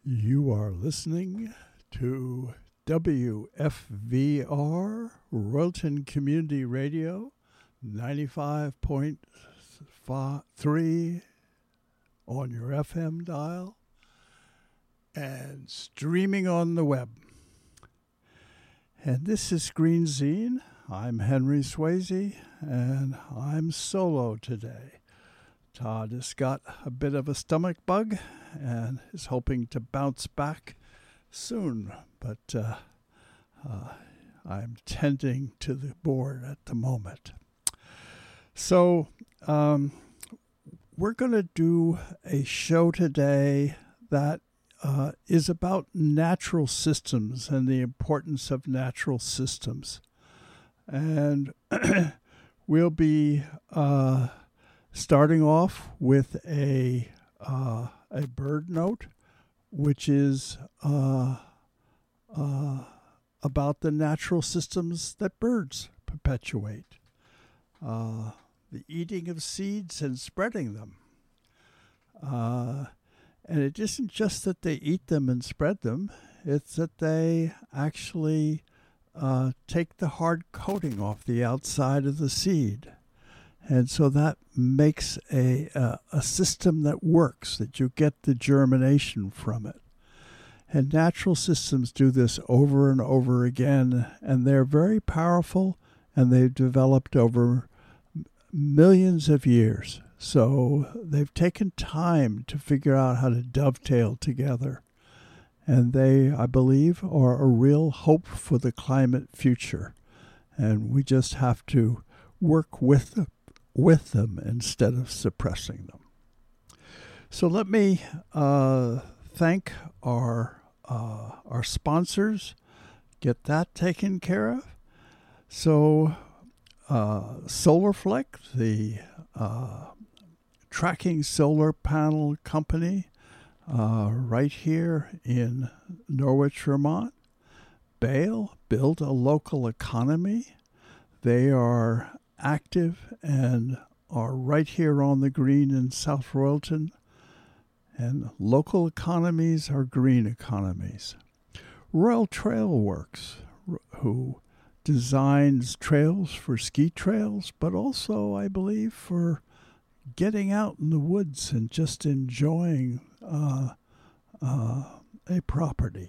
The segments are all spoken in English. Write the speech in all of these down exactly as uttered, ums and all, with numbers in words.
You are listening to W F V R, Royalton Community Radio, ninety-five point three on your F M dial, and streaming on the web. And this is Green Zine. I'm Henry Swayze, and I'm solo today. Todd has got a bit of a stomach bug and is hoping to bounce back soon, but uh, uh, I'm tending to the board at the moment. So um, we're going to do a show today that uh, is about natural systems and the importance of natural systems. And we'll be uh, starting off with a uh, a bird note, which is uh, uh, about the natural systems that birds perpetuate. Uh, the eating of seeds and spreading them. Uh, and it isn't just that they eat them and spread them, it's that they actually uh, take the hard coating off the outside of the seed. And so that makes a, a a system that works, that you get the germination from it. And natural systems do this over and over again, and they're very powerful, and they've developed over millions of years. So they've taken time to figure out how to dovetail together. And they, I believe, are a real hope for the climate future. And we just have to work with them. with them instead of suppressing them. So let me uh, thank our uh, our sponsors, get that taken care of. So uh, SolarFlex, the uh, tracking solar panel company uh, right here in Norwich, Vermont. Bale, build a local economy. They are active and are right here on the green in South Royalton. And local economies are green economies. Royal Trail Works, who designs trails for ski trails, but also, I believe, for getting out in the woods and just enjoying uh, uh, a property.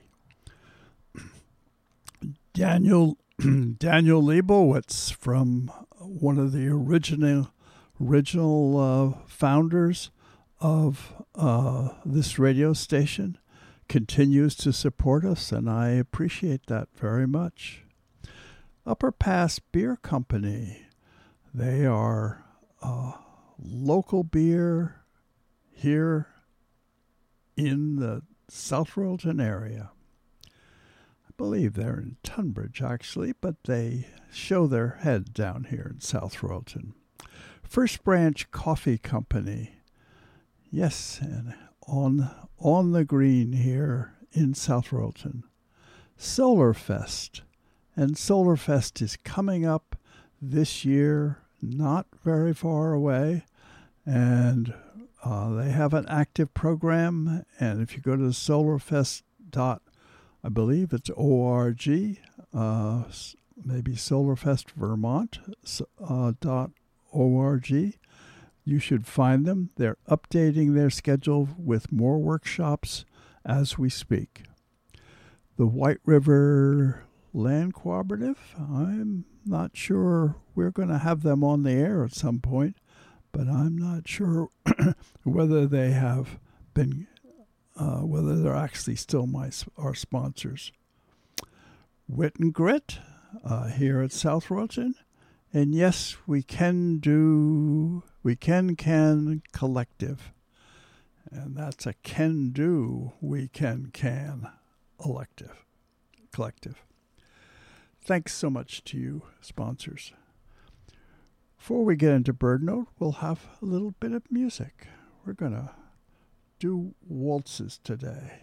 Daniel Daniel Leibowitz, from one of the original original uh, founders of uh, this radio station, continues to support us, and I appreciate that very much. Upper Pass Beer Company, they are uh, local beer here in the South Royalton area. Believe they're in Tunbridge, actually, but they show their head down here in South Royalton. First Branch Coffee Company, yes, and on on the green here in South Royalton. Solarfest, and Solarfest is coming up this year, not very far away, and uh, they have an active program. And if you go to solarfest dot I believe it's O R G, uh, maybe solarfest vermont dot org. You should find them. They're updating their schedule with more workshops as we speak. The White River Land Cooperative, I'm not sure we're going to have them on the air at some point, but I'm not sure whether they have been Uh, whether they're actually still my our sponsors. Wit and Grit uh, here at South Royalton. And yes, we can do, we can can collective. And that's a can do, we can can elective, collective. Thanks so much to you, sponsors. Before we get into Bird Note, we'll have a little bit of music. We're going to do waltzes today.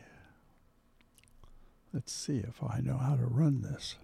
Let's see if I know how to run this.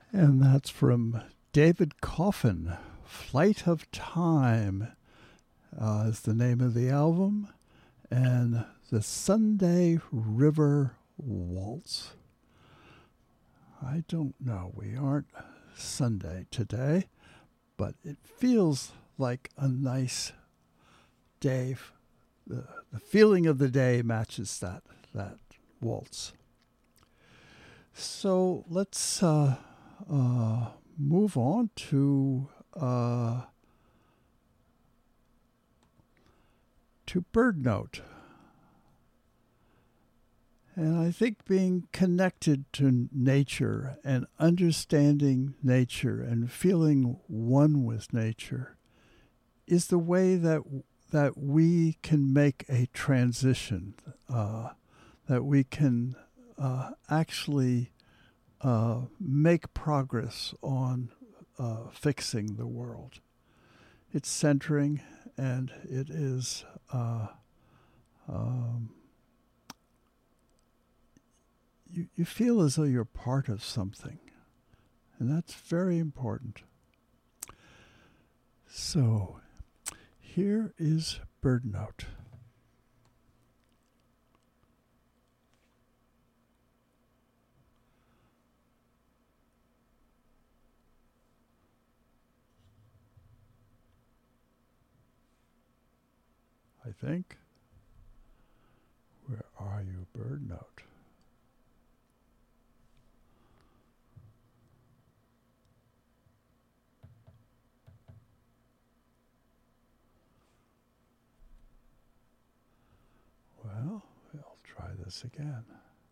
And that's from David Coffin. Flight of Time uh, is the name of the album. And the Sunday River Waltz. I don't know. We aren't Sunday today, but it feels like a nice day. The, the feeling of the day matches that, that waltz. So let's uh, uh, move on to uh, to Bird Note. And I think being connected to nature and understanding nature and feeling one with nature is the way that that we can make a transition, uh, that we can uh, actually uh, make progress on uh, fixing the world. It's centering, and it is uh, um, you, you feel as though you're part of something, and that's very important. So here is Bird Note. I think. Where are you, Bird Note? Well, I'll try this again.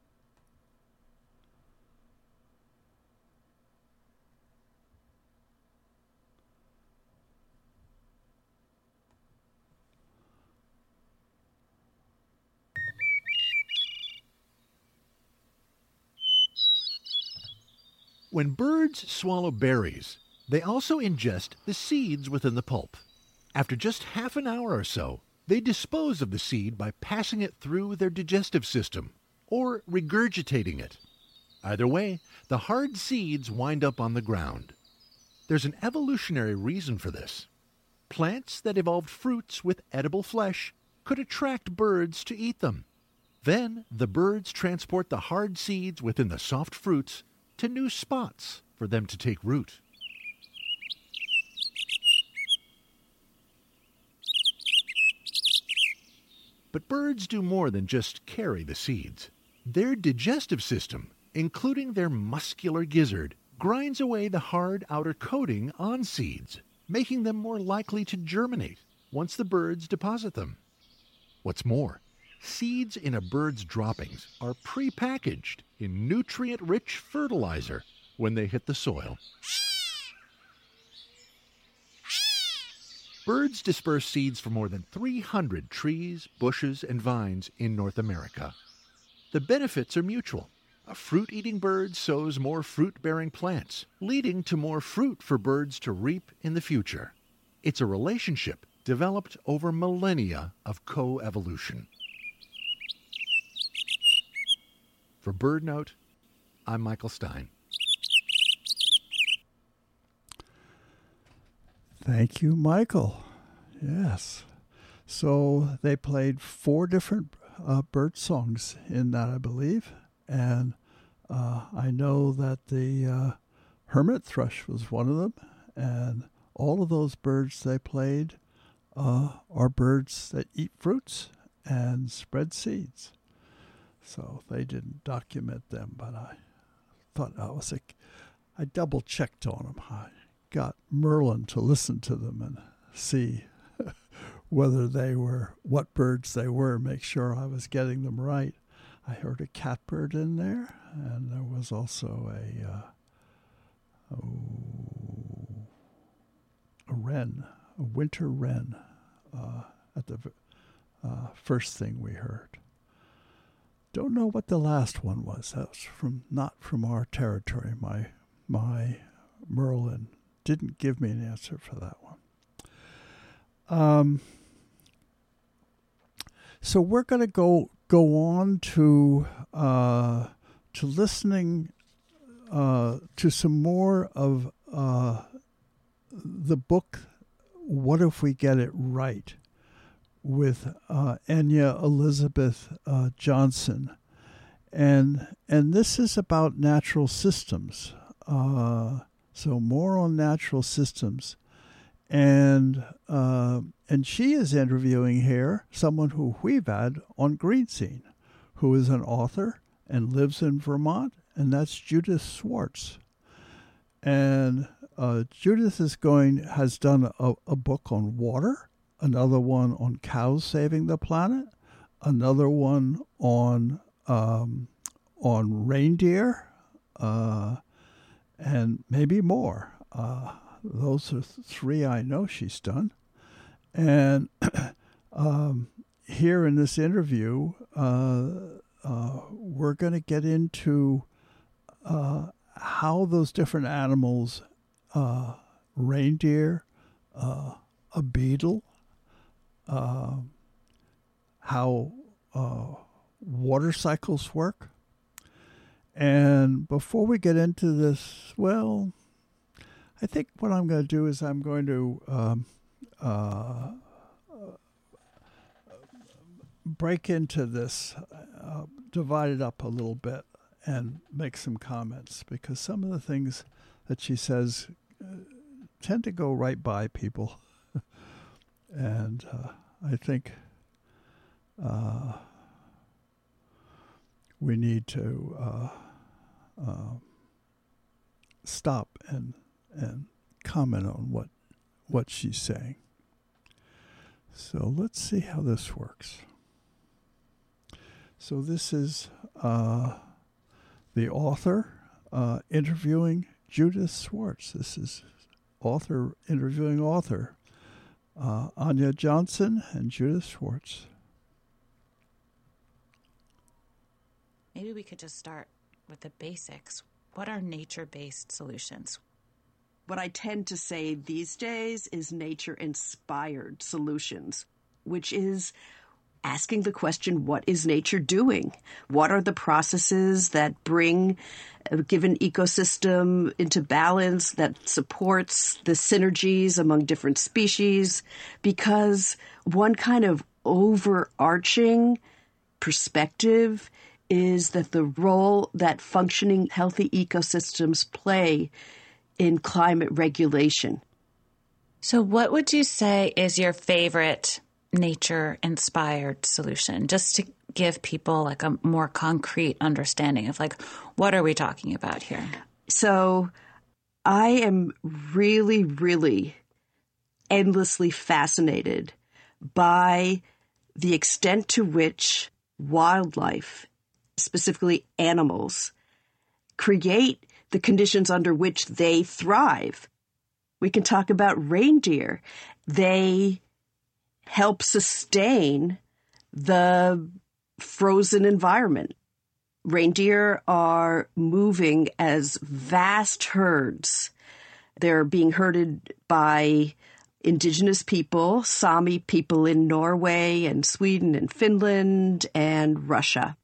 When birds swallow berries, they also ingest the seeds within the pulp. After just half an hour or so, they dispose of the seed by passing it through their digestive system or regurgitating it. Either way, the hard seeds wind up on the ground. There's an evolutionary reason for this. Plants that evolved fruits with edible flesh could attract birds to eat them. Then the birds transport the hard seeds within the soft fruits to new spots for them to take root. But birds do more than just carry the seeds. Their digestive system, including their muscular gizzard, grinds away the hard outer coating on seeds, making them more likely to germinate once the birds deposit them. What's more, seeds in a bird's droppings are pre-packaged in nutrient-rich fertilizer when they hit the soil. Birds disperse seeds for more than three hundred trees, bushes, and vines in North America. The benefits are mutual. A fruit-eating bird sows more fruit-bearing plants, leading to more fruit for birds to reap in the future. It's a relationship developed over millennia of co-evolution. For Bird Note, I'm Michael Stein. Thank you, Michael. Yes. So they played four different uh, bird songs in that, I believe. And uh, I know that the uh, hermit thrush was one of them. And all of those birds they played uh, are birds that eat fruits and spread seeds. So they didn't document them, but I thought I was like, I double checked on them. I got Merlin to listen to them and see whether they were, what birds they were, make sure I was getting them right. I heard a catbird in there, and there was also a, uh, oh, a wren, a winter wren uh, at the uh, first thing we heard. Don't know what the last one was. That was from not from our territory. My my Merlin didn't give me an answer for that one. Um. So we're going to go go on to uh, to listening uh, to some more of uh, the book, What If We Get It Right, with uh, Enya Elizabeth uh, Johnson. And and this is about natural systems. Uh, so more on natural systems. And uh, and she is interviewing here someone who we've had on Green Scene, who is an author and lives in Vermont, and that's Judith Swartz. And uh, Judith is going has done a, a book on water, another one on cows saving the planet, another one on um, on reindeer, uh, and maybe more. Uh, those are th- three I know she's done. And um, here in this interview, uh, uh, we're going to get into uh, how those different animals, uh, reindeer, uh, a beetle, uh, how uh, water cycles work. And before we get into this, well, I think what I'm going to do is I'm going to um, uh, break into this, uh, divide it up a little bit, and make some comments, because some of the things that she says uh, tend to go right by people. And uh, I think uh, we need to uh, uh, stop and and comment on what what she's saying. So let's see how this works. So this is uh, the author uh, interviewing Judith Swartz. This is author interviewing author uh, Enya Johnson and Judith Swartz. Maybe we could just start with the basics. What are nature-based solutions? What I tend to say these days is nature-inspired solutions, which is asking the question, what is nature doing? What are the processes that bring a given ecosystem into balance, that supports the synergies among different species? Because one kind of overarching perspective is that the role that functioning, healthy ecosystems play in climate regulation. So what would you say is your favorite nature-inspired solution, just to give people like a more concrete understanding of like, what are we talking about here? So I am really, really endlessly fascinated by the extent to which wildlife, specifically animals, create the conditions under which they thrive. We can talk about reindeer. They help sustain the frozen environment. Reindeer are moving as vast herds. They're being herded by indigenous people, Sami people in Norway and Sweden and Finland and Russia.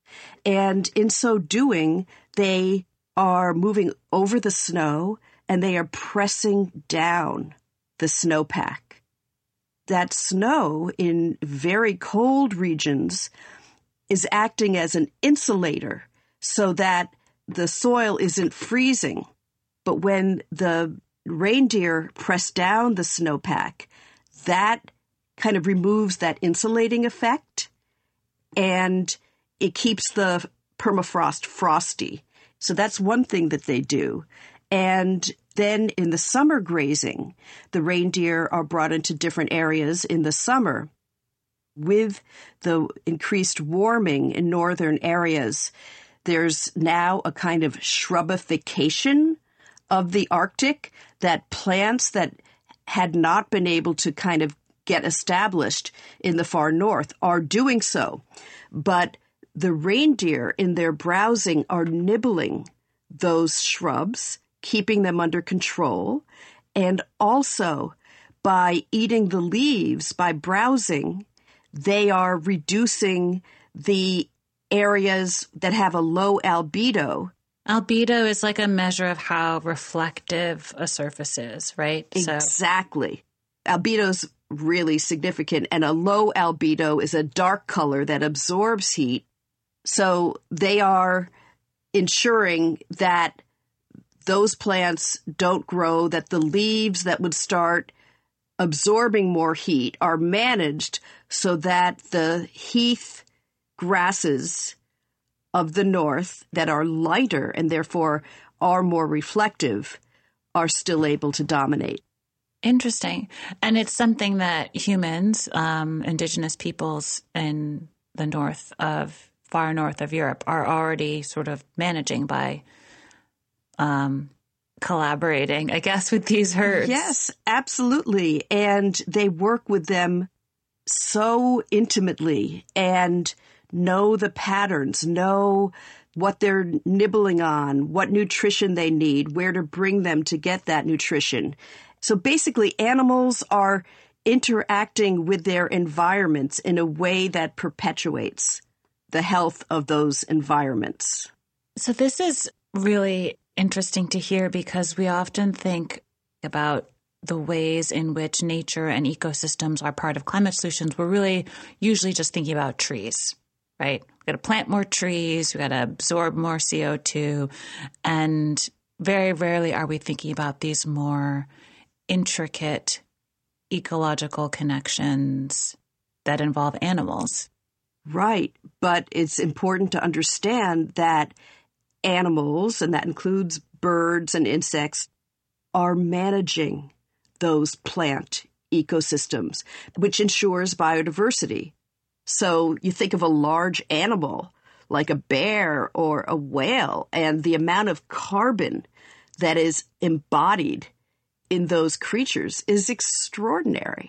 And in so doing, they are moving over the snow and they are pressing down the snowpack. That snow in very cold regions is acting as an insulator so that the soil isn't freezing. But when the reindeer press down the snowpack, that kind of removes that insulating effect and it keeps the permafrost frosty. So that's one thing that they do. And then in the summer grazing, the reindeer are brought into different areas in the summer. With the increased warming in northern areas, there's now a kind of shrubbification of the Arctic, that plants that had not been able to kind of get established in the far north are doing so. But the reindeer in their browsing are nibbling those shrubs, keeping them under control, and also by eating the leaves, by browsing, they are reducing the areas that have a low albedo Albedo is like a measure of how reflective a surface is, right? Exactly. So. Albedo is really significant, and a low albedo is a dark color that absorbs heat. So they are ensuring that those plants don't grow, that the leaves that would start absorbing more heat are managed so that the heath grasses of the north that are lighter and therefore are more reflective are still able to dominate. Interesting. And it's something that humans, um, indigenous peoples in the north of, far north of Europe, are already sort of managing by um, collaborating, I guess, with these herds. Yes, absolutely. And they work with them so intimately and know the patterns, know what they're nibbling on, what nutrition they need, where to bring them to get that nutrition. So basically, animals are interacting with their environments in a way that perpetuates the health of those environments. So this is really interesting to hear because we often think about the ways in which nature and ecosystems are part of climate solutions. We're really usually just thinking about trees, right? We've got to plant more trees. We've got to absorb more C O two. And very rarely are we thinking about these more intricate ecological connections that involve animals. Right. But it's important to understand that animals, and that includes birds and insects, are managing those plant ecosystems, which ensures biodiversity. So you think of a large animal like a bear or a whale, and the amount of carbon that is embodied in those creatures is extraordinary.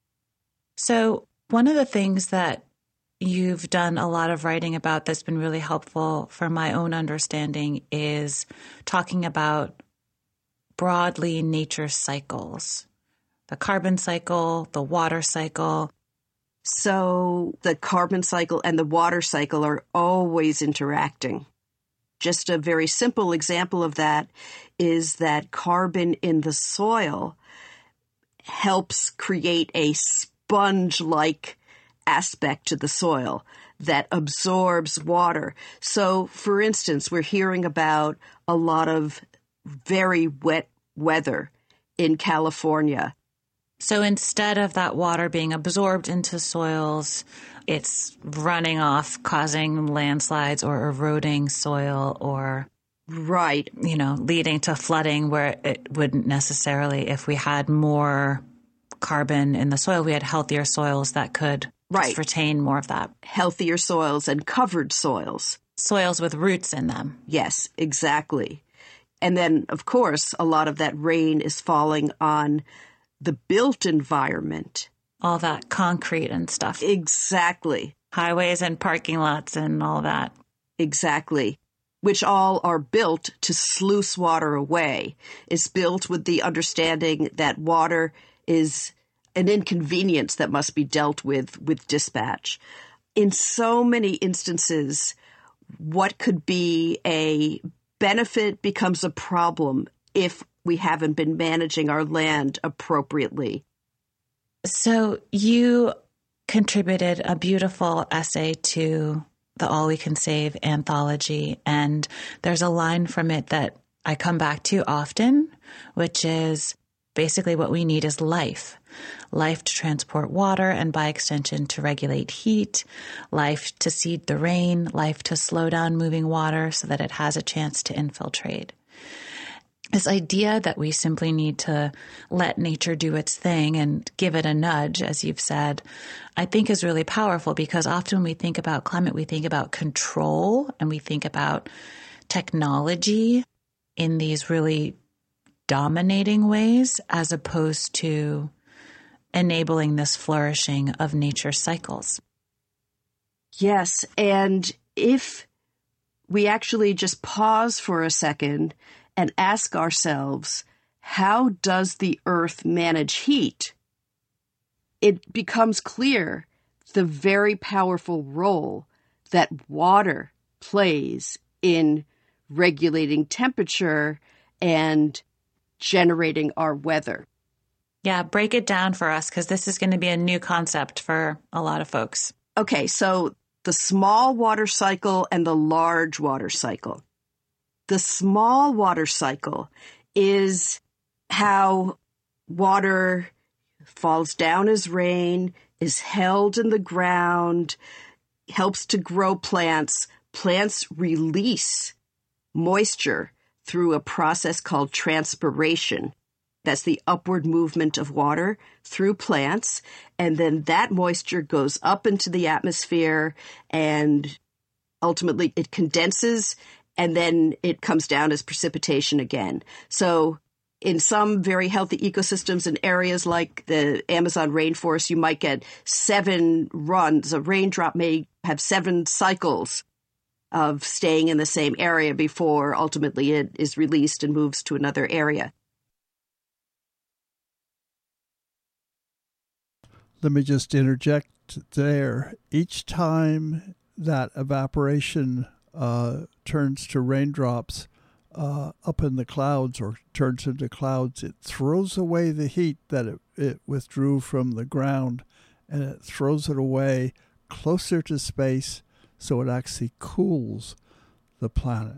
So one of the things that you've done a lot of writing about that's been really helpful for my own understanding is talking about broadly nature cycles, the carbon cycle, the water cycle. So the carbon cycle and the water cycle are always interacting. Just a very simple example of that is that carbon in the soil helps create a sponge-like aspect to the soil that absorbs water. So, for instance, we're hearing about a lot of very wet weather in California. So instead of that water being absorbed into soils, it's running off, causing landslides or eroding soil or, right, you know, leading to flooding where it wouldn't necessarily. If we had more carbon in the soil, we had healthier soils that could right. just retain more of that. Healthier soils and covered soils. Soils with roots in them. Yes, exactly. And then, of course, a lot of that rain is falling on the built environment. All that concrete and stuff. Exactly. Highways and parking lots and all that. Exactly. Which all are built to sluice water away. It's built with the understanding that water is an inconvenience that must be dealt with with dispatch. In so many instances, what could be a benefit becomes a problem if we haven't been managing our land appropriately. So you contributed a beautiful essay to the All We Can Save anthology, and there's a line from it that I come back to often, which is basically what we need is life. Life to transport water and by extension to regulate heat, life to seed the rain, life to slow down moving water so that it has a chance to infiltrate. This idea that we simply need to let nature do its thing and give it a nudge, as you've said, I think is really powerful because often when we think about climate, we think about control and we think about technology in these really dominating ways as opposed to enabling this flourishing of nature cycles. Yes, and if we actually just pause for a second and ask ourselves, how does the earth manage heat? It becomes clear the very powerful role that water plays in regulating temperature and generating our weather. Yeah, break it down for us, because this is going to be a new concept for a lot of folks. Okay, so the small water cycle and the large water cycle. The small water cycle is how water falls down as rain, is held in the ground, helps to grow plants. Plants release moisture through a process called transpiration. That's the upward movement of water through plants. And then that moisture goes up into the atmosphere and ultimately it condenses and then it comes down as precipitation again. So in some very healthy ecosystems in areas like the Amazon rainforest, you might get seven runs. A raindrop may have seven cycles of staying in the same area before ultimately it is released and moves to another area. Let me just interject there. Each time that evaporation uh, turns to raindrops uh, up in the clouds or turns into clouds, it throws away the heat that it, it withdrew from the ground, and it throws it away closer to space, so it actually cools the planet.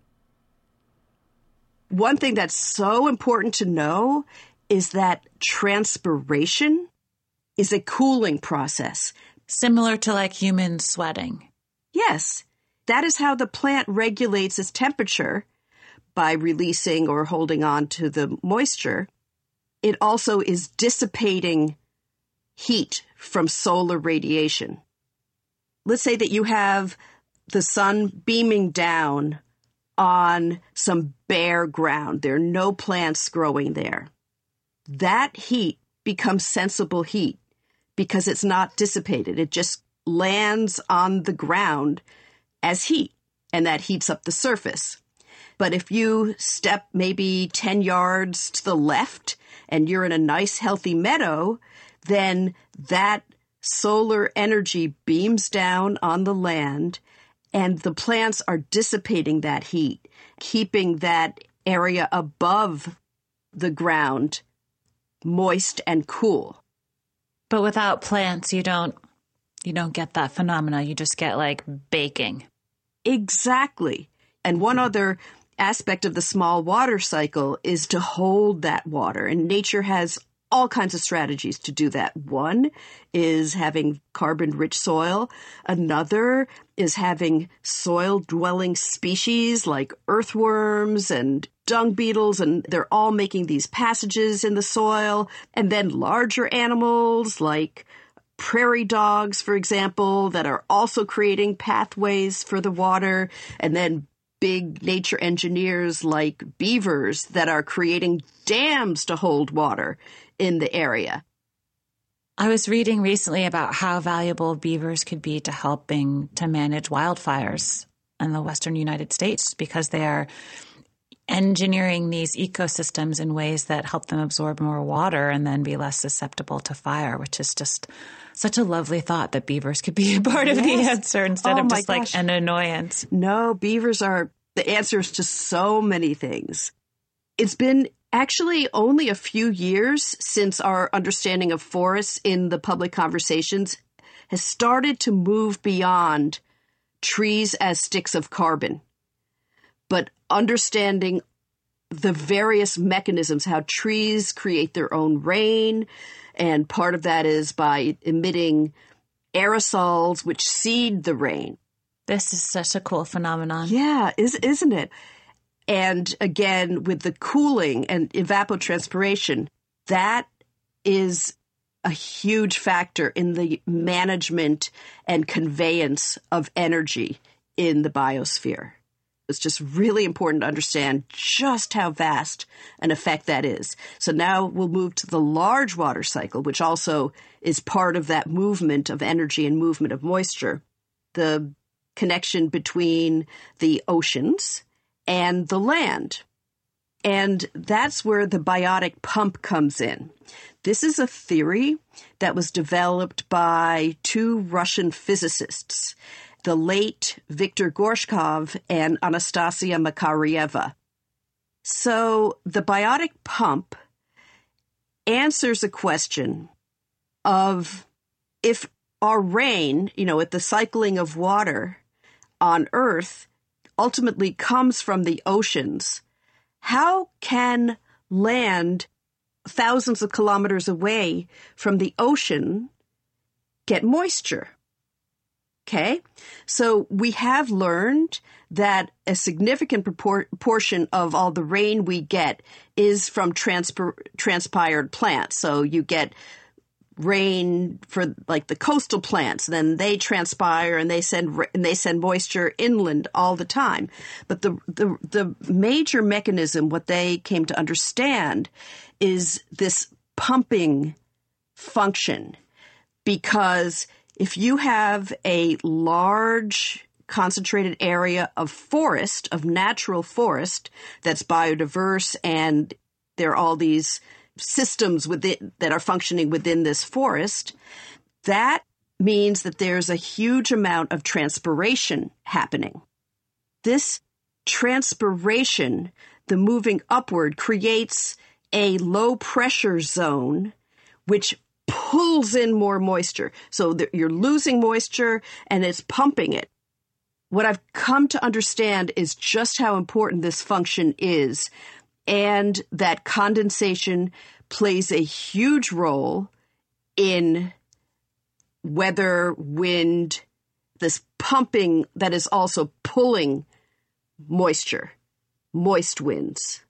One thing that's so important to know is that transpiration is a cooling process. Similar to like human sweating. Yes, that is how the plant regulates its temperature by releasing or holding on to the moisture. It also is dissipating heat from solar radiation. Let's say that you have the sun beaming down on some bare ground. There are no plants growing there. That heat becomes sensible heat because it's not dissipated. It just lands on the ground as heat, and that heats up the surface. But if you step maybe ten yards to the left and you're in a nice healthy meadow, then that solar energy beams down on the land and the plants are dissipating that heat, keeping that area above the ground moist and cool. But without plants, you don't you don't get that phenomena. You just get like baking. Exactly. And one other aspect of the small water cycle is to hold that water. And nature has all kinds of strategies to do that. One is having carbon-rich soil. Another is having soil-dwelling species like earthworms and dung beetles, and they're all making these passages in the soil. And then larger animals like prairie dogs, for example, that are also creating pathways for the water. And then big nature engineers like beavers that are creating dams to hold water in the area. I was reading recently about how valuable beavers could be to helping to manage wildfires in the western United States, because they are engineering these ecosystems in ways that help them absorb more water and then be less susceptible to fire, which is just such a lovely thought that beavers could be a part of yes. the answer instead oh of just gosh. like an annoyance. No, beavers are the answers to so many things. It's been actually only a few years since our understanding of forests in the public conversations has started to move beyond trees as sticks of carbon, but understanding the various mechanisms, how trees create their own rain, and part of that is by emitting aerosols which seed the rain. This is such a cool phenomenon. Yeah, is, isn't it? And again, with the cooling and evapotranspiration, that is a huge factor in the management and conveyance of energy in the biosphere. It's just really important to understand just how vast an effect that is. So now we'll move to the large water cycle, which also is part of that movement of energy and movement of moisture. The connection between the oceans and the land. And that's where the biotic pump comes in. This is a theory that was developed by two Russian physicists. the late Viktor Gorshkov and Anastasia Makarieva. So the biotic pump answers a question of if our rain, you know, at the cycling of water on Earth ultimately comes from the oceans, how can land thousands of kilometers away from the ocean get moisture? Okay, so we have learned that a significant propor- portion of all the rain we get is from transpir- transpired plants. So you get rain for like the coastal plants, then they transpire and they send and they send moisture inland all the time. But the the the major mechanism, what they came to understand, is this pumping function, because if you have a large concentrated area of forest, of natural forest that's biodiverse, and there are all these systems within that are functioning within this forest, that means that there's a huge amount of transpiration happening. This transpiration, the moving upward, creates a low pressure zone, which pulls in more moisture. So that you're losing moisture and it's pumping it. What I've come to understand is just how important this function is, and that condensation plays a huge role in weather, wind, this pumping that is also pulling moisture, moist winds.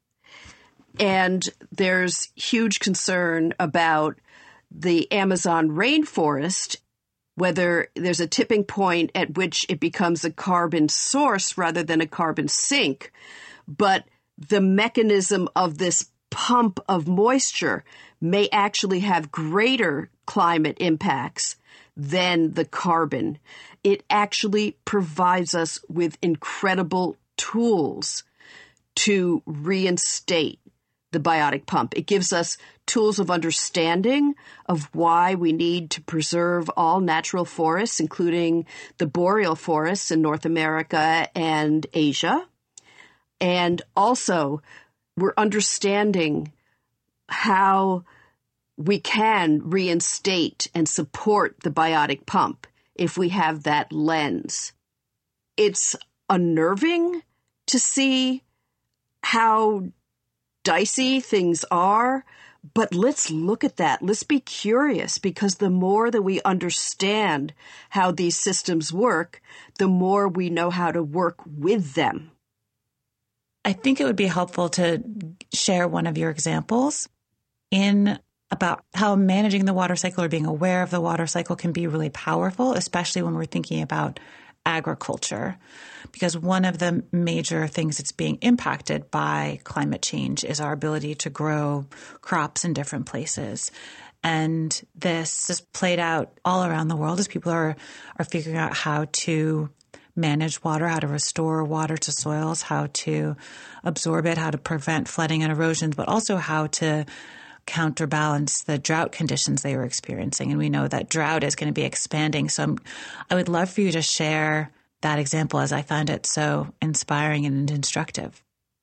And there's huge concern about the Amazon rainforest, whether there's a tipping point at which it becomes a carbon source rather than a carbon sink. But the mechanism of this pump of moisture may actually have greater climate impacts than the carbon. It actually provides us with incredible tools to reinstate the biotic pump. It gives us tools of understanding of why we need to preserve all natural forests, including the boreal forests in North America and Asia. And also, we're understanding how we can reinstate and support the biotic pump if we have that lens. It's unnerving to see how dicey things are, but let's look at that. Let's be curious, because the more that we understand how these systems work, the more we know how to work with them. I think it would be helpful to share one of your examples in about how managing the water cycle or being aware of the water cycle can be really powerful, especially when we're thinking about agriculture, because one of the major things that's being impacted by climate change is our ability to grow crops in different places. And this is played out all around the world as people are, are figuring out how to manage water, how to restore water to soils, how to absorb it, how to prevent flooding and erosion, but also how to counterbalance the drought conditions they were experiencing. And we know that drought is going to be expanding. So I'm, I would love for you to share that example, as I find it so inspiring and instructive.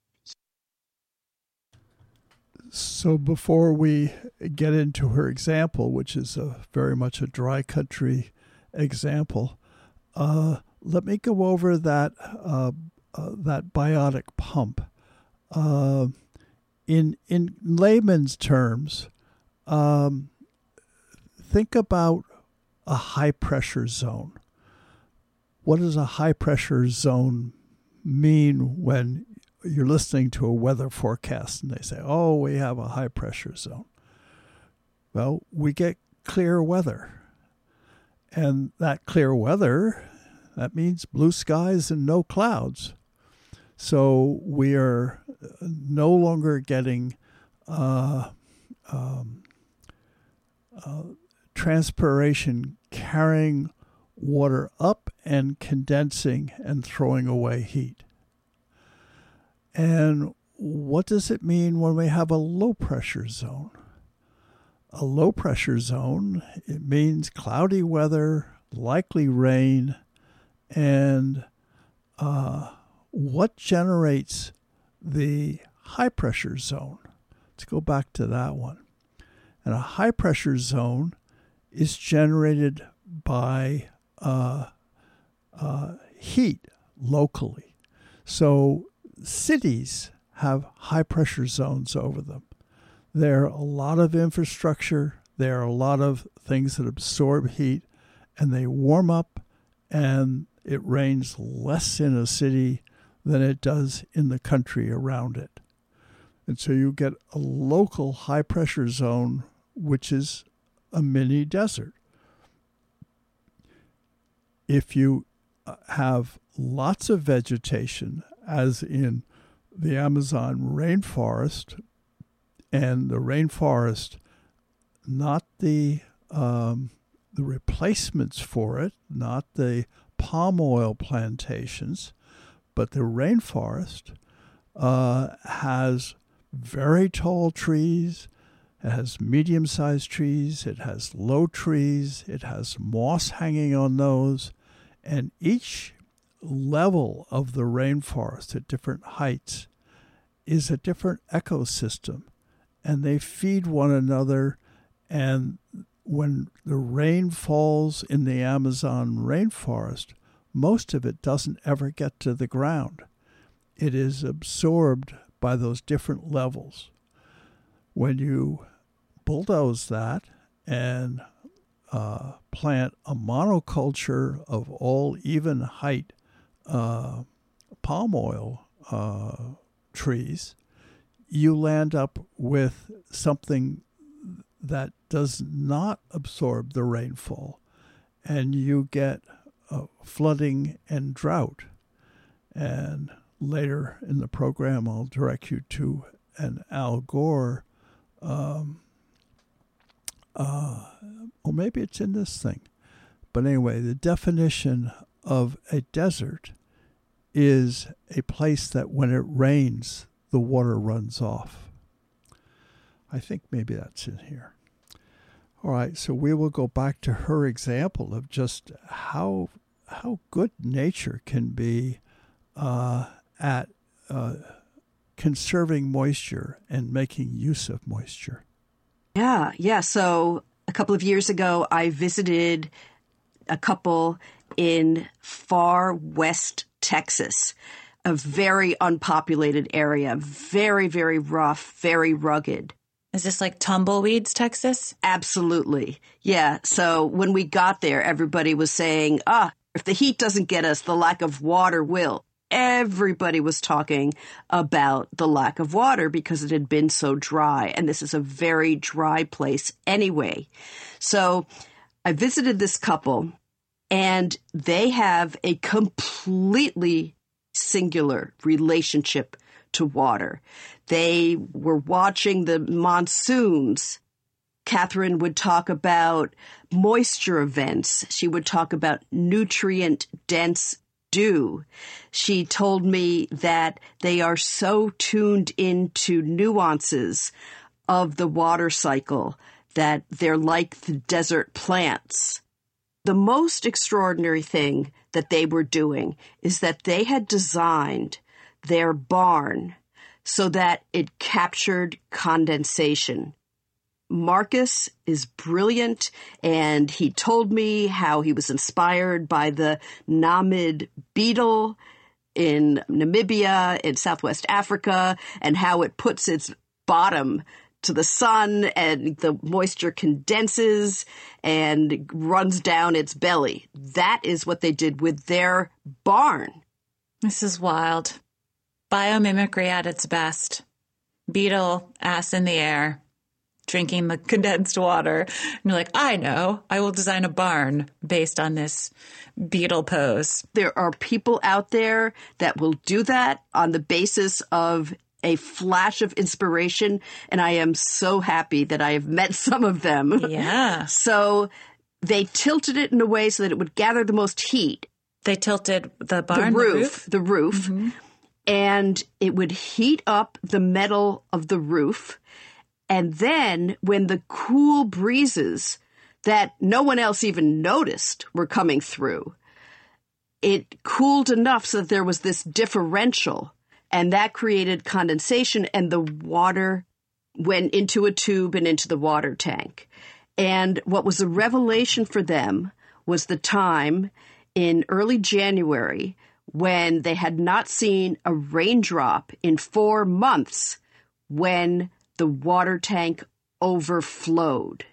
So before we get into her example, which is a very much a dry country example, uh, let me go over that uh, uh, that biotic pump. Uh, in in layman's terms, um, think about a high pressure zone. What does a high pressure zone mean when you're listening to a weather forecast and they say, oh, we have a high pressure zone? Well, we get clear weather. And that clear weather, that means blue skies and no clouds. So we are no longer getting uh, um, uh, transpiration carrying water up and condensing and throwing away heat. And what does it mean when we have a low pressure zone? A low pressure zone, it means cloudy weather, likely rain, And uh, what generates the high pressure zone? Let's go back to that one. And a high pressure zone is generated by uh, uh, heat locally. So cities have high pressure zones over them. There are a lot of infrastructure. There are a lot of things that absorb heat, and they warm up, and it rains less in a city than it does in the country around it. And so you get a local high pressure zone, which is a mini desert. If you have lots of vegetation, as in the Amazon rainforest, and the rainforest, not the um, the replacements for it, not the palm oil plantations, but the rainforest uh, has very tall trees. It has medium-sized trees. It has low trees. It has moss hanging on those. And each level of the rainforest at different heights is a different ecosystem. And they feed one another. And when the rain falls in the Amazon rainforest, most of it doesn't ever get to the ground. It is absorbed by those different levels. When you bulldoze that and uh, plant a monoculture of all even height uh, palm oil uh, trees, you land up with something that does not absorb the rainfall, and you get uh, flooding and drought. And later in the program, I'll direct you to an Al Gore, um, uh, or maybe it's in this thing. But anyway, the definition of a desert is a place that when it rains, the water runs off. I think maybe that's in here. All right, so we will go back to her example of just how how good nature can be uh, at uh, conserving moisture and making use of moisture. Yeah, yeah. So a couple of years ago, I visited a couple in far west Texas, a very unpopulated area, very, very rough, very rugged. Is this like Tumbleweeds, Texas? Absolutely. Yeah. So when we got there, everybody was saying, ah, if the heat doesn't get us, the lack of water will. Everybody was talking about the lack of water because it had been so dry. And this is a very dry place anyway. So I visited this couple, and they have a completely singular relationship to water. They were watching the monsoons. Catherine would talk about moisture events. She would talk about nutrient-dense dew. She told me that they are so tuned into nuances of the water cycle that they're like the desert plants. The most extraordinary thing that they were doing is that they had designed their barn so that it captured condensation. Marcus is brilliant, and he told me how he was inspired by the Namib beetle in Namibia, in Southwest Africa, and how it puts its bottom to the sun and the moisture condenses and runs down its belly. That is what they did with their barn. This is wild. Biomimicry at its best. Beetle, ass in the air, drinking the condensed water. And you're like, I know, I will design a barn based on this beetle pose. There are people out there that will do that on the basis of a flash of inspiration, and I am so happy that I have met some of them. Yeah. So they tilted it in a way so that it would gather the most heat. They tilted the barn, the roof, the roof, the roof mm-hmm. and it would heat up the metal of the roof. And then when the cool breezes that no one else even noticed were coming through, it cooled enough so that there was this differential, and that created condensation, and the water went into a tube and into the water tank. And what was a revelation for them was the time in early January when they had not seen a raindrop in four months when the water tank overflowed.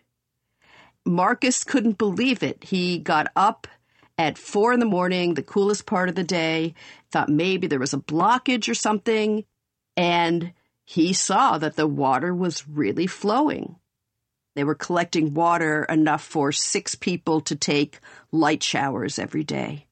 Marcus couldn't believe it. He got up at four in the morning, the coolest part of the day, thought maybe there was a blockage or something, and he saw that the water was really flowing. They were collecting water enough for six people to take light showers every day.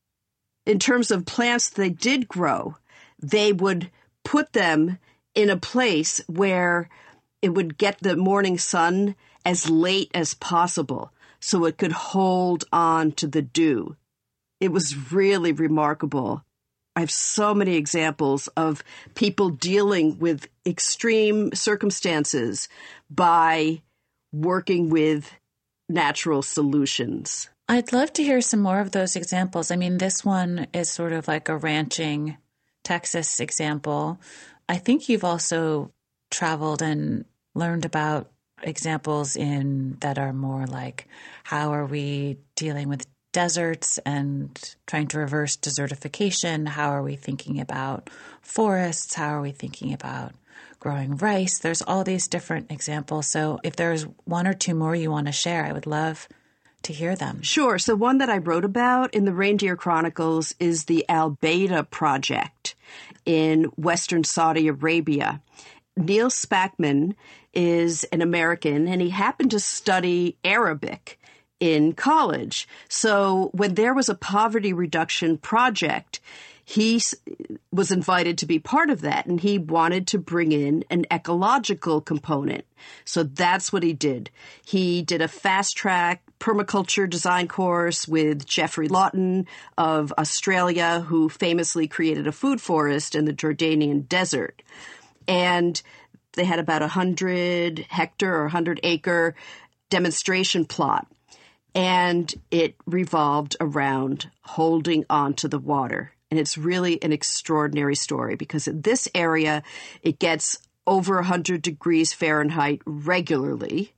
In terms of plants they did grow, they would put them in a place where it would get the morning sun as late as possible so it could hold on to the dew. It was really remarkable. I have so many examples of people dealing with extreme circumstances by working with natural solutions. I'd love to hear some more of those examples. I mean, this one is sort of like a ranching Texas example. I think you've also traveled and learned about examples in that are more like, how are we dealing with deserts and trying to reverse desertification? How are we thinking about forests? How are we thinking about growing rice? There's all these different examples. So if there's one or two more you want to share, I would love to hear them. Sure. So one that I wrote about in the Reindeer Chronicles is the Al-Baida project in Western Saudi Arabia. Neil Spackman is an American, and he happened to study Arabic in college. So when there was a poverty reduction project, he was invited to be part of that, and he wanted to bring in an ecological component. So that's what he did. He did a fast-track permaculture design course with Geoffrey Lawton of Australia, who famously created a food forest in the Jordanian desert. And they had about a hundred hectare or a hundred acre demonstration plot. And it revolved around holding on to the water. And it's really an extraordinary story because in this area, it gets over one hundred degrees Fahrenheit regularly.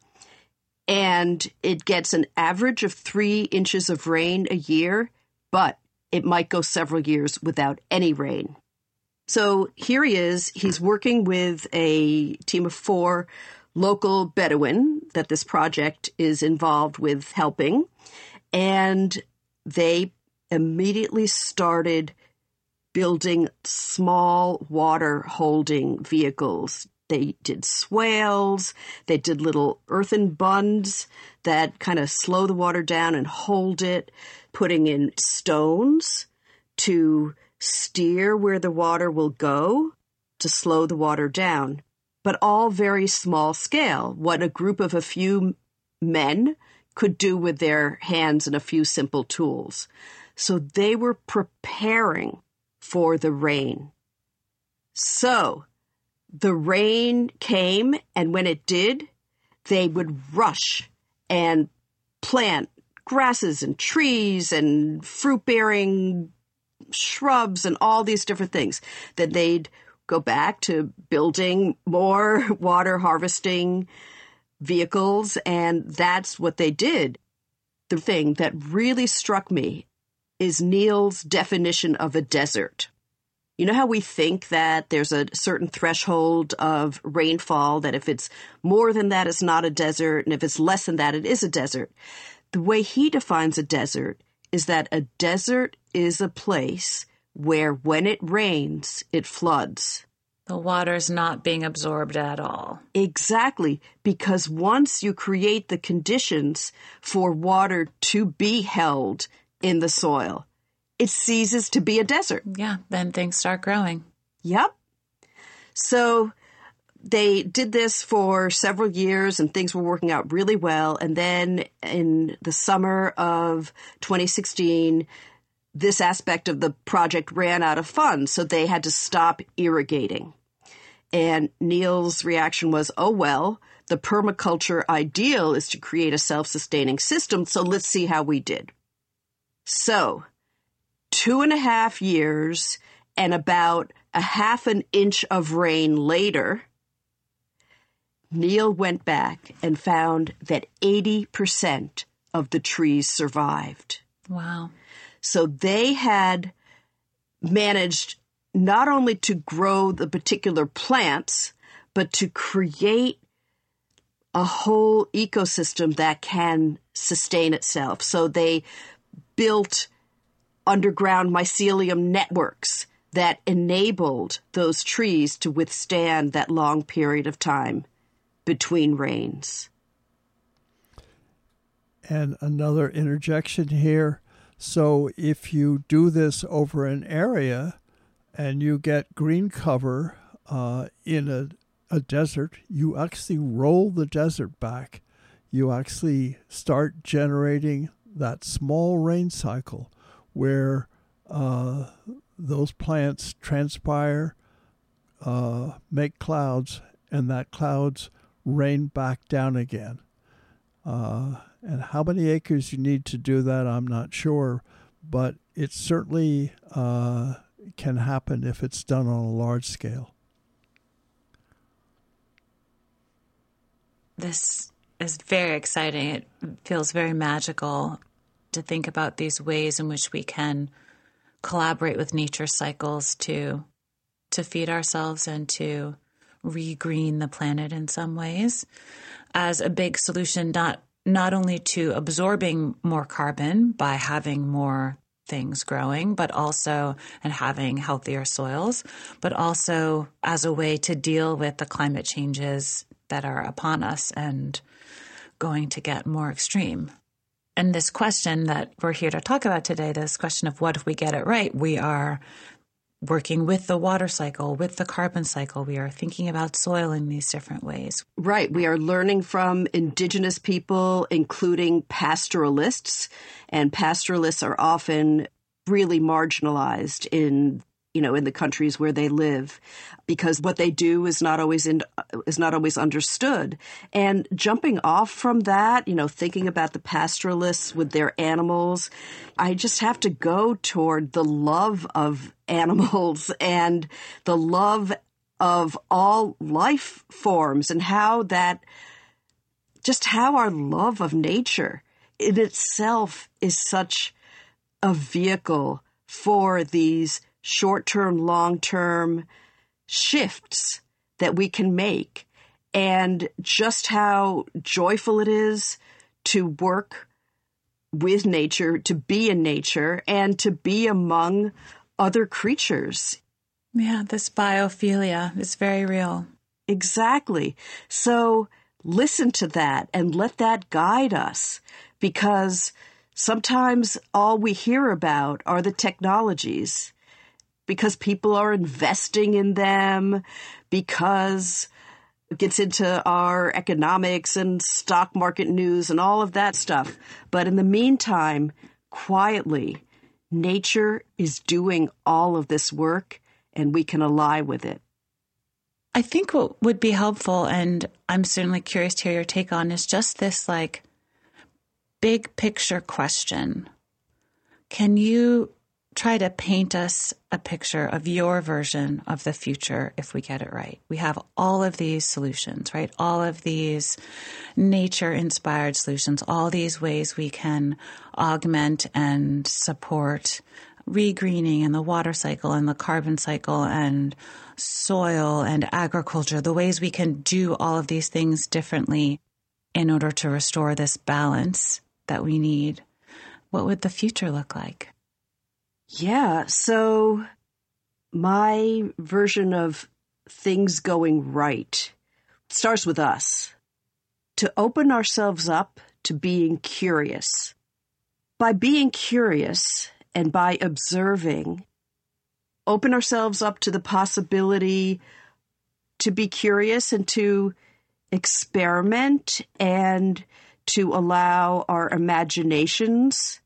And it gets an average of three inches of rain a year, but it might go several years without any rain. So here he is. He's working with a team of four local Bedouin that this project is involved with helping. And they immediately started building small water holding vehicles. They did swales. They did little earthen bunds that kind of slow the water down and hold it, putting in stones to steer where the water will go to slow the water down, but all very small scale, what a group of a few men could do with their hands and a few simple tools. So they were preparing for the rain. So the rain came, and when it did, they would rush and plant grasses and trees and fruit-bearing shrubs and all these different things. Then they'd go back to building more water harvesting vehicles, and that's what they did. The thing that really struck me is Neil's definition of a desert. You know how we think that there's a certain threshold of rainfall, that if it's more than that, it's not a desert, and if it's less than that, it is a desert. The way he defines a desert is that a desert is a place where when it rains, it floods. The water's not being absorbed at all. Exactly, because once you create the conditions for water to be held in the soil, it ceases to be a desert. Yeah, then things start growing. Yep. So they did this for several years and things were working out really well. And then in the summer of twenty sixteen, this aspect of the project ran out of funds, so they had to stop irrigating. And Neil's reaction was, oh, well, the permaculture ideal is to create a self-sustaining system, so let's see how we did. So two and a half years and about a half an inch of rain later, Neil went back and found that eighty percent of the trees survived. Wow. So they had managed not only to grow the particular plants, but to create a whole ecosystem that can sustain itself. So they built underground mycelium networks that enabled those trees to withstand that long period of time between rains. And another interjection here. So if you do this over an area and you get green cover uh, in a, a desert, you actually roll the desert back. You actually start generating that small rain cycle where uh, those plants transpire, uh, make clouds, and that clouds rain back down again. Uh, and how many acres you need to do that, I'm not sure, but it certainly uh, can happen if it's done on a large scale. This is very exciting. It feels very magical to think about these ways in which we can collaborate with nature cycles to to feed ourselves and to regreen the planet in some ways as a big solution, not not only to absorbing more carbon by having more things growing, but also and having healthier soils, but also as a way to deal with the climate changes that are upon us and going to get more extreme. And this question that we're here to talk about today, this question of what if we get it right, we are working with the water cycle, with the carbon cycle. We are thinking about soil in these different ways. Right. We are learning from indigenous people, including pastoralists. And pastoralists are often really marginalized in, you know, in the countries where they live, because what they do is not always in, is not always understood. And jumping off from that, you know, thinking about the pastoralists with their animals, I just have to go toward the love of animals and the love of all life forms, and how that, just how our love of nature in itself is such a vehicle for these short-term, long-term shifts that we can make, and just how joyful it is to work with nature, to be in nature, and to be among other creatures. Yeah, this biophilia is very real. Exactly. So listen to that and let that guide us, because sometimes all we hear about are the technologies, because people are investing in them, because it gets into our economics and stock market news and all of that stuff. But in the meantime, quietly, nature is doing all of this work, and we can ally with it. I think what would be helpful, and I'm certainly curious to hear your take on, is just this like big picture question. Can you try to paint us a picture of your version of the future if we get it right? We have all of these solutions, right? All of these nature-inspired solutions, all these ways we can augment and support regreening and the water cycle and the carbon cycle and soil and agriculture, the ways we can do all of these things differently in order to restore this balance that we need. What would the future look like? Yeah, so my version of things going right starts with us. To open ourselves up to being curious. By being curious and by observing, open ourselves up to the possibility to be curious and to experiment and to allow our imaginations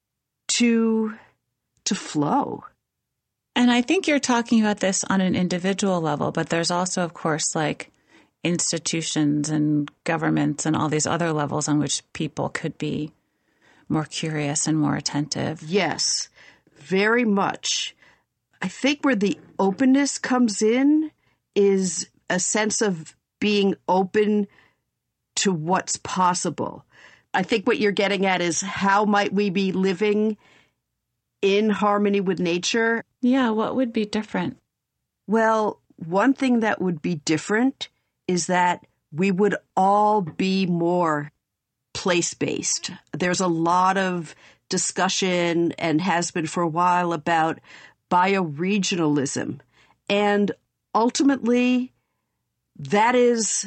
to to flow. And I think you're talking about this on an individual level, but there's also, of course, like institutions and governments and all these other levels on which people could be more curious and more attentive. Yes. very much. I think where the openness comes in is a sense of being open to what's possible. I think what you're getting at is how might we be living in harmony with nature? Yeah, what would be different? Well, one thing that would be different is that we would all be more place-based. There's a lot of discussion, and has been for a while, about bioregionalism. And ultimately, that is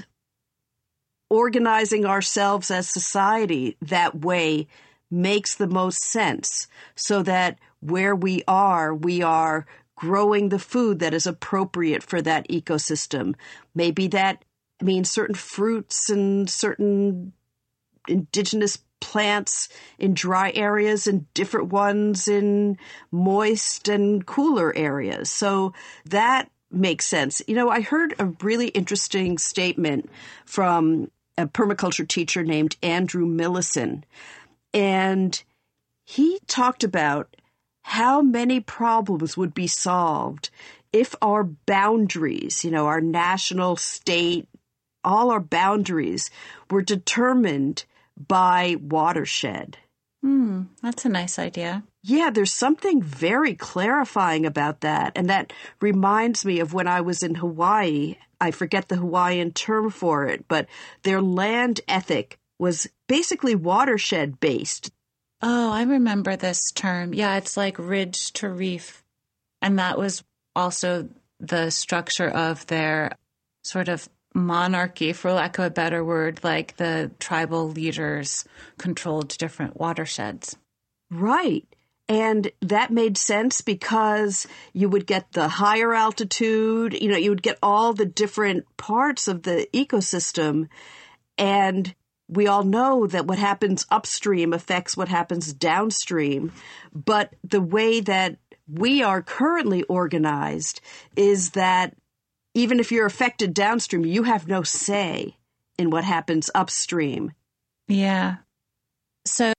organizing ourselves as society that way makes the most sense, so that where we are, we are growing the food that is appropriate for that ecosystem. Maybe that means certain fruits and certain indigenous plants in dry areas and different ones in moist and cooler areas. So that makes sense. You know, I heard a really interesting statement from a permaculture teacher named Andrew Millison, and he talked about how many problems would be solved if our boundaries, you know, our national, state, all our boundaries were determined by watershed. Hmm, that's a nice idea. Yeah, there's something very clarifying about that. And that reminds me of when I was in Hawaii. I forget the Hawaiian term for it, but their land ethic was basically watershed based. Oh, I remember this term. Yeah, it's like ridge to reef. And that was also the structure of their sort of monarchy, for lack of a better word, like the tribal leaders controlled different watersheds. Right. And that made sense because you would get the higher altitude, you know, you would get all the different parts of the ecosystem. And we all know that what happens upstream affects what happens downstream. But the way that we are currently organized is that even if you're affected downstream, you have no say in what happens upstream. Yeah. So.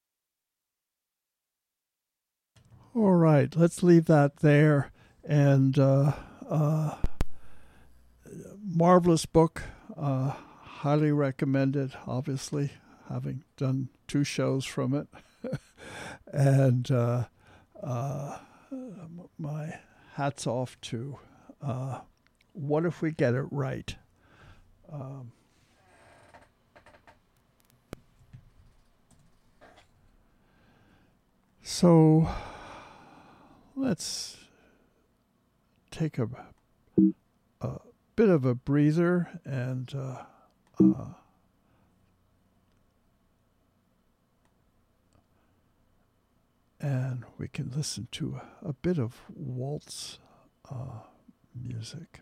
All right, let's leave that there. And uh, uh, marvelous book. Uh, highly recommended, obviously, having done two shows from it. and uh, uh, my hat's off to uh, What If We Get It Right? Um, so let's take a, a bit of a breather and uh, uh, and we can listen to a, a bit of waltz uh, music.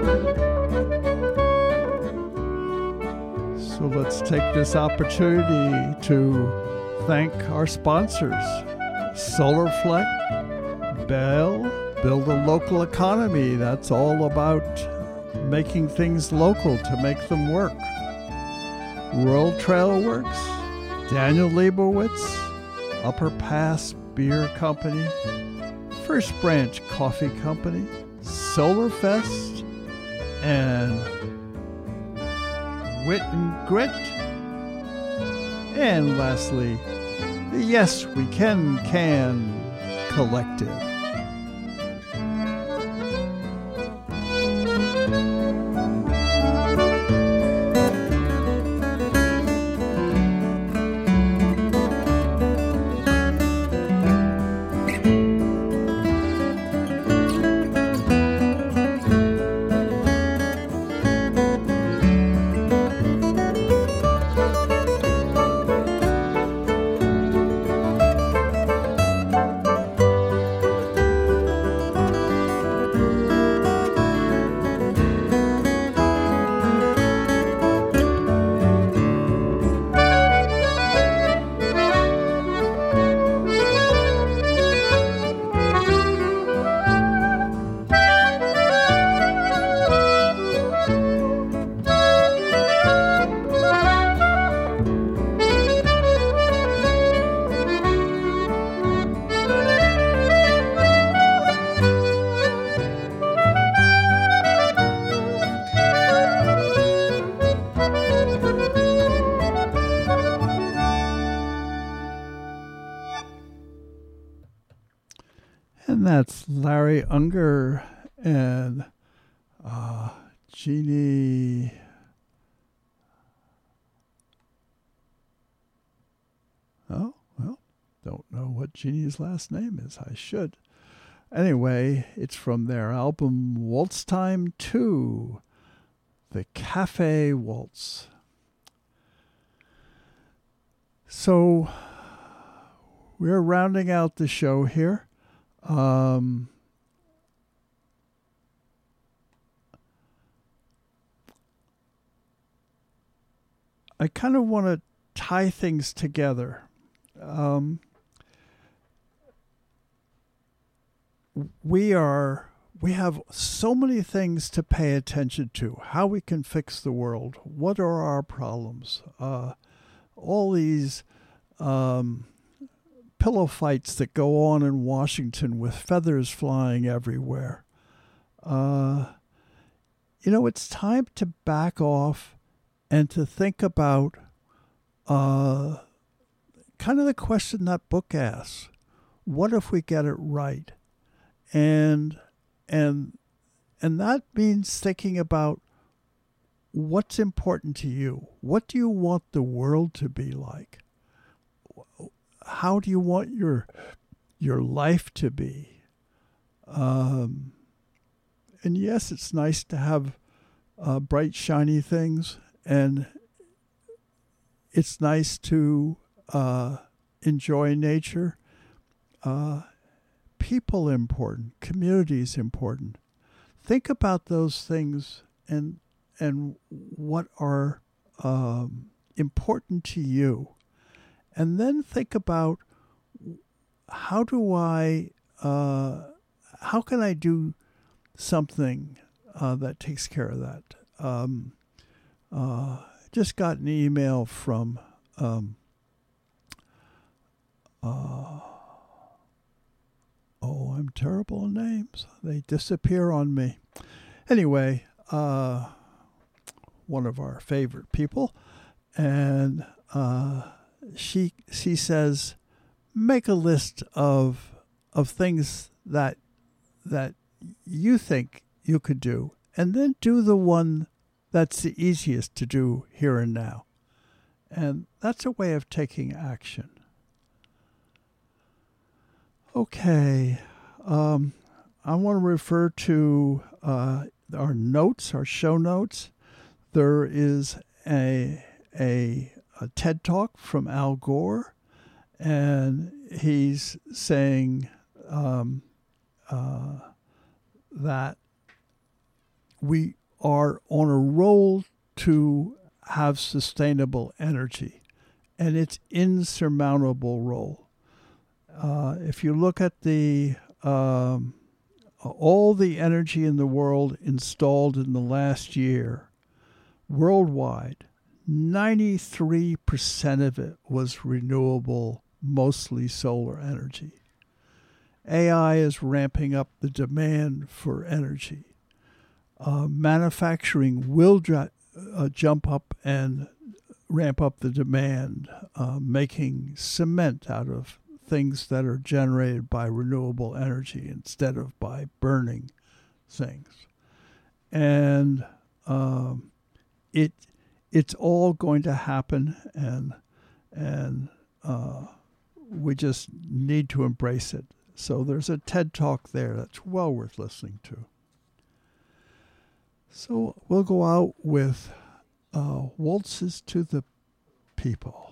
So let's take this opportunity to thank our sponsors, SolarFlect, Bell, Build a Local Economy. That's all about making things local to make them work. Rural Trail Works, Daniel Leibowitz, Upper Pass Beer Company, First Branch Coffee Company, Solarfest, and Wit and Grit. And lastly, the Yes We Can Can Collective. That's Larry Unger and uh, Jeannie. Oh, well, don't know what Jeannie's last name is. I should. Anyway, it's from their album Waltz Time two, the Cafe Waltz. So we're rounding out the show here. Um, I kind of want to tie things together. Um, we are, we have so many things to pay attention to. How we can fix the world. What are our problems? Uh, all these, um, pillow fights that go on in Washington with feathers flying everywhere. Uh, you know, it's time to back off and to think about uh, kind of the question that book asks. What if we get it right? And and and that means thinking about what's important to you. What do you want the world to be like? How do you want your your life to be? Um, and yes, it's nice to have uh, bright, shiny things, and it's nice to uh, enjoy nature. Uh, people important, communities important. Think about those things and and what are um, important to you. And then think about how do I, uh, how can I do something uh, that takes care of that? Um, uh, just got an email from, um, uh, oh, I'm terrible at names. They disappear on me. Anyway, uh, one of our favorite people, and uh, She she says, make a list of of things that that you think you could do, and then do the one that's the easiest to do here and now. And that's a way of taking action. Okay, um, I want to refer to uh, our notes, our show notes. There is a a a TED Talk from Al Gore, and he's saying um, uh, that we are on a roll to have sustainable energy, and it's insurmountable role. Uh, if you look at the um, all the energy in the world installed in the last year, worldwide, ninety-three percent of it was renewable, mostly solar energy. A I is ramping up the demand for energy. Uh, manufacturing will dr- uh, jump up and ramp up the demand, uh, making cement out of things that are generated by renewable energy instead of by burning things. And um, it it's all going to happen, and and uh, we just need to embrace it. So there's a TED Talk there that's well worth listening to. So we'll go out with uh, Waltzes to the People.